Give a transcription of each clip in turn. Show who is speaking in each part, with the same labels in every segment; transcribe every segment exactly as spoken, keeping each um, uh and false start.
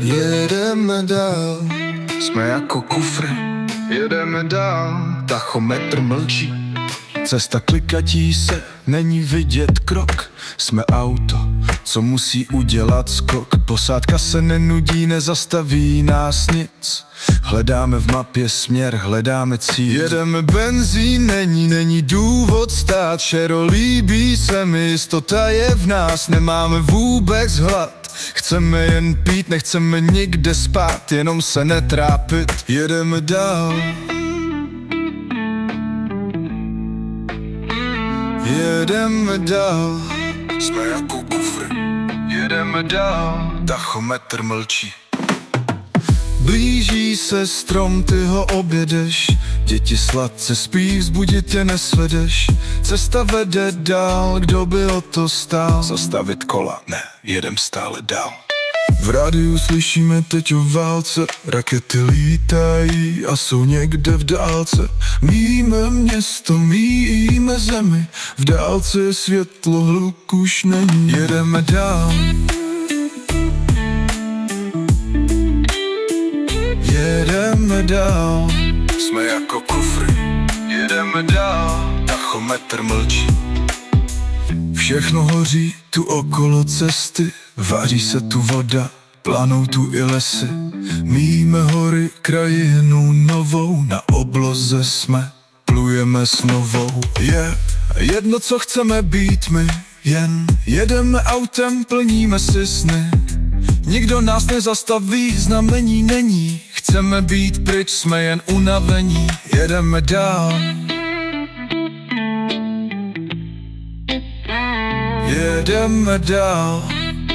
Speaker 1: Jedeme dál, jsme jako kufry. Jedeme dál, tachometr mlčí. Cesta klikatí se, není vidět krok. Jsme auto, co musí udělat skok. Posádka se nenudí, nezastaví nás nic. Hledáme v mapě směr, hledáme cíl. Jedeme benzín, není, není důvod stát. Šero, líbí se mi, jistota je v nás. Nemáme vůbec hlad, chceme jen pít, nechceme nikde spát, jenom se netrápit. Jedeme dál. Jedeme dál, jsme jako kufry. Jedeme dál, tachometr mlčí. Blíží se strom, ty ho objedeš. Děti sladce spí, vzbudit tě nesvedeš. Cesta vede dál, kdo by o to stál? Zastavit kola, ne, jedem stále dál. V rádiu slyšíme teď o válce, rakety lítají a jsou někde v dálce. Míjíme město, míjíme zemi, v dálce je světlo, hluk už není. Jedeme dál. Jedeme dál, jsme jako kufry. Jedeme dál, tachometr mlčí. Všechno hoří tu okolo cesty, vaří se tu voda, planou tu i lesy. Míjíme hory, krajinu novou, na obloze jsme, plujeme s novou. Je jedno, co chceme být my, jen jedeme autem, plníme si sny. Nikdo nás nezastaví, znamení není, chceme být pryč, jsme jen unavení. Jedeme dál. Jedeme dál.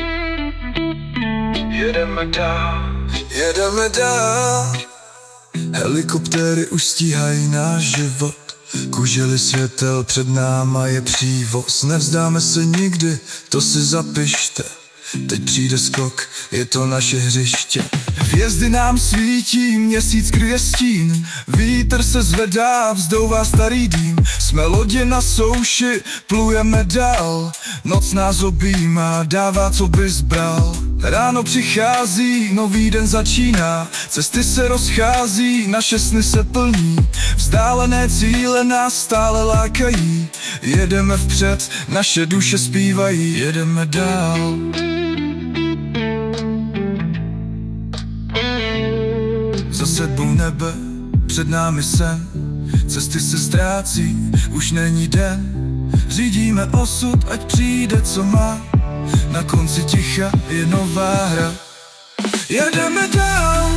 Speaker 1: Jedeme dál. Jedeme dál. Helikoptéry už stíhají náš život. Kužely světel, před náma je přívoz. Nevzdáme se nikdy, to si zapište. Teď přijde skok, je to naše hřiště. Hvězdy nám svítí, měsíc kryje stín. Vítr se zvedá, vzdouvá starý dým. Jsme lodě na souši, plujeme dál. Noc nás objímá, dává, co bys bral. Ráno přichází, nový den začíná. Cesty se rozchází, naše sny se plní. Vzdálené cíle nás stále lákají. Jedeme vpřed, naše duše zpívají. Jedeme dál. Za sedbou nebe, před námi sen. Cesty se ztrácí, už není den. Řídíme osud, ať přijde, co má. Na konci ticha je nová hra. Jedeme dál.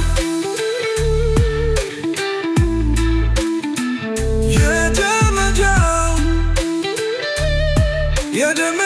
Speaker 1: Jedeme dál. Jedeme